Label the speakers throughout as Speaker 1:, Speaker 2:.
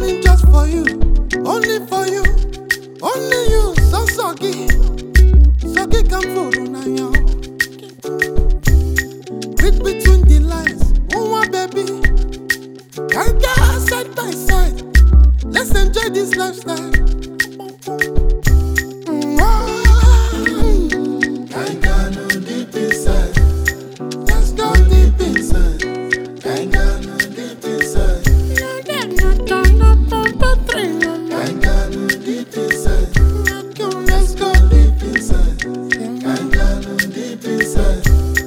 Speaker 1: coming just for you, only for you, only you. So soggy, soggy come for you. Read between the lines, oh baby, can't get side by side. Let's enjoy this lifestyle. Can't get no deep inside. Let's go deep inside. Can't get no deep inside. Can't get no deep inside. Let's go deep inside. Can't get no deep inside.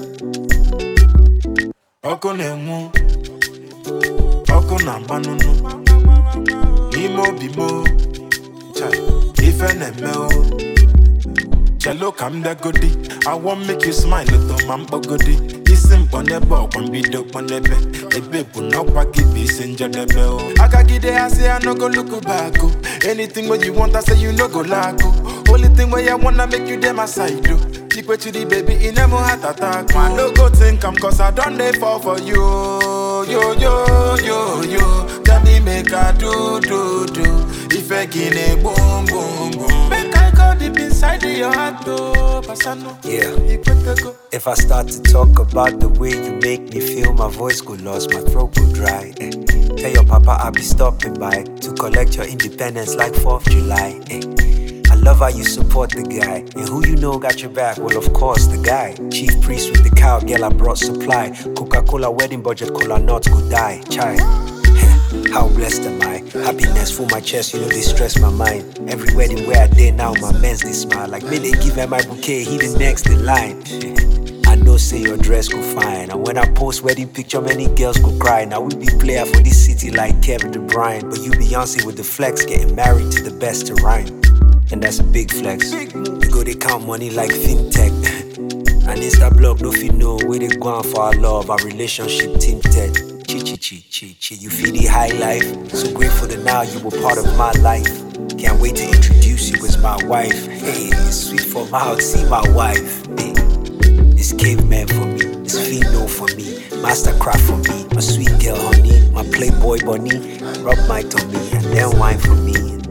Speaker 2: Oko nemu, oko na banunu. Imo bimo, chai. Ife neme o. Jello come da goody. I won't make you smile, little mambo goody. Isim on the box, one video on the bed. A babe will not pack it, be send the bell. I can get there, I say I no go look back. Anything what you want, I say you no go lack. Only thing where I wanna make you them my side do. Keep it to the baby in a more heart attack. Man, no go think I'm cause I done they fall for you. Yo, yo, yo, yo. Tell me make I do. If I get a boom, boom, boom. Make I go deep inside your heart, though.
Speaker 3: Yeah. If I start to talk about the way you make me feel, my voice go lost, my throat go dry. Tell your papa I'll be stopping by to collect your independence like 4th July. I love how you support the guy, and who you know got your back, well of course the guy. Chief priest with the cow, girl I brought supply. Coca-Cola wedding budget, cola nuts go die. Chai. How blessed am I? Happiness full my chest, you know they stress my mind. Every wedding where I did now, my men's they smile. Like me they give her my bouquet, he the next in line. I know say your dress go fine, and when I post wedding picture, many girls go cry. Now we be player for this city like Kevin De Bruyne, but you Beyonce with the flex, getting married to the best to rhyme. And that's a big flex. We go they count money like fintech. And Insta blog no fit know where they going for our love, our relationship tinted. Chi, you feel the high life. So grateful that now you were part of my life. Can't wait to introduce you as my wife. Hey, it's sweet for mouth, see my wife. Hey, it's caveman for me, it's female for me, mastercraft for me, my sweet girl honey, my playboy bunny, rub my tummy and then wine for me.